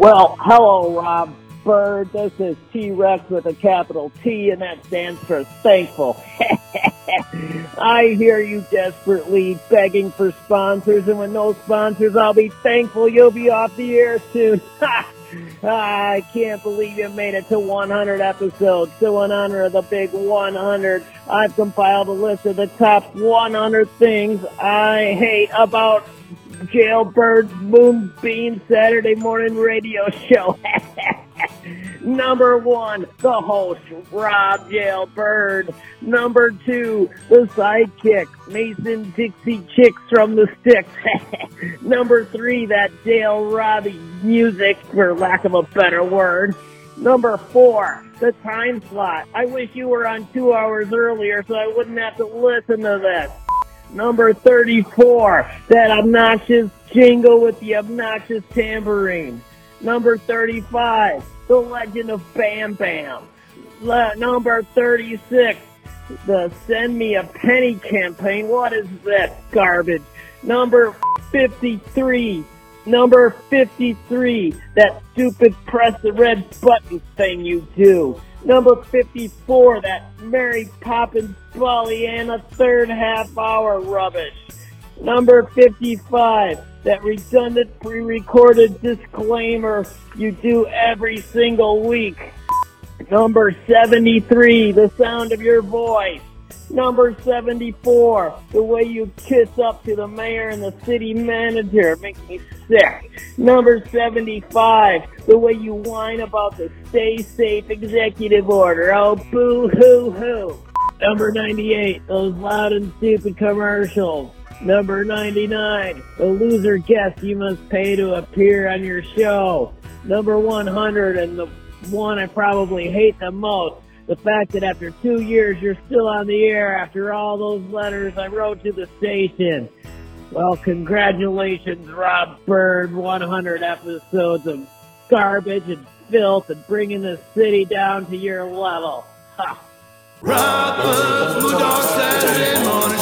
Well, hello, Rob Bird. This is T-Rex with a capital T, and that stands for thankful. I hear you desperately begging for sponsors, and with no sponsors, I'll be thankful you'll be off the air soon. I can't believe you made it to 100 episodes. So in honor of the big 100, I've compiled a list of the top 100 things I hate about Jailbird's Moonbeam Saturday morning radio show. Number 1, the host, Rob Jailbird. Number 2, the sidekick, Mason Dixie Chicks from the Sticks. Number 3, that Dale Robbie music, for lack of a better word. Number 4, the time slot. I wish you were on 2 hours earlier so I wouldn't have to listen to this. Number 34, that obnoxious jingle with the obnoxious tambourine. Number 35, the legend of Bam Bam. Number 36, the Send Me a Penny campaign. What is that garbage? Number 53, that stupid press the red button thing you do. Number 54, that Mary Poppins Pollyanna third half hour rubbish. Number 55, that redundant pre-recorded disclaimer you do every single week. Number 73, the sound of your voice. Number 74, the way you kiss up to the mayor and the city manager. It makes me sick. Number 75, the way you whine about the Stay Safe executive order. Oh, boo-hoo-hoo. Number 98, those loud and stupid commercials. Number 99, the loser guest you must pay to appear on your show. Number 100, and the one I probably hate the most, the fact that after 2 years you're still on the air after all those letters I wrote to the station. Well, congratulations, Rob Bird. 100 episodes of garbage and filth and bringing the city down to your level. Ha! Rob Bird's Moondog Saturday morning.